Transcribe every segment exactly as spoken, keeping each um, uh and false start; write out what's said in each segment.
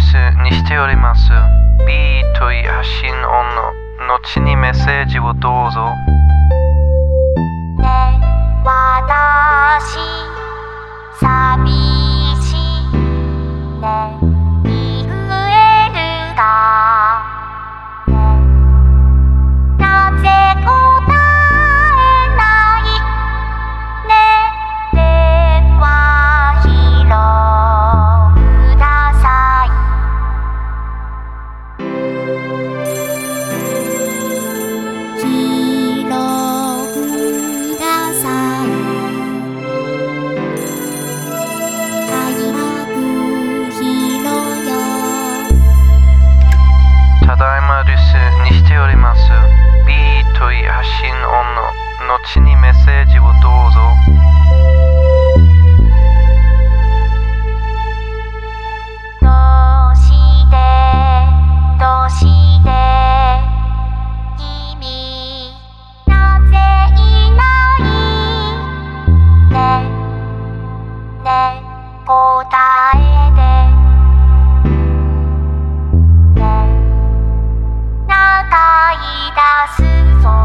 にしております。 B という発信音の後にメッセージをどうぞ。 ね、私寂しいね、言えるかね、なぜ答えないね、電話拾うください。拾うください。早く拾よ。 ただいま留守にしております。 B という発信音の後にメッセージをどうぞ。 どうしてどうして君なぜいないね、ね、答えてね、長い出すぞ。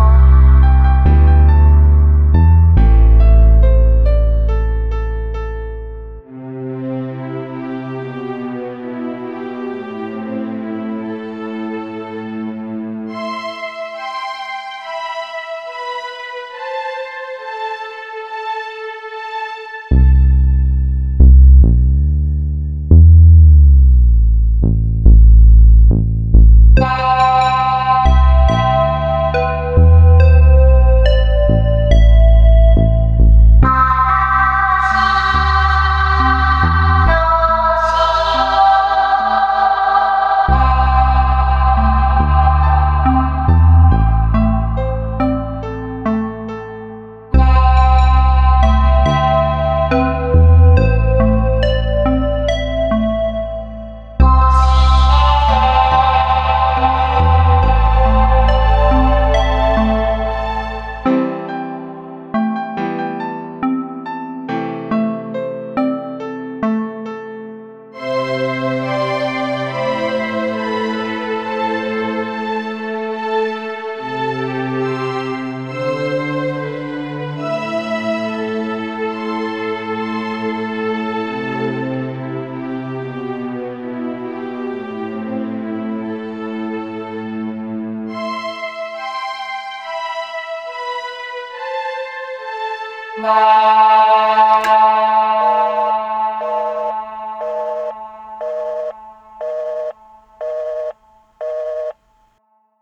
ね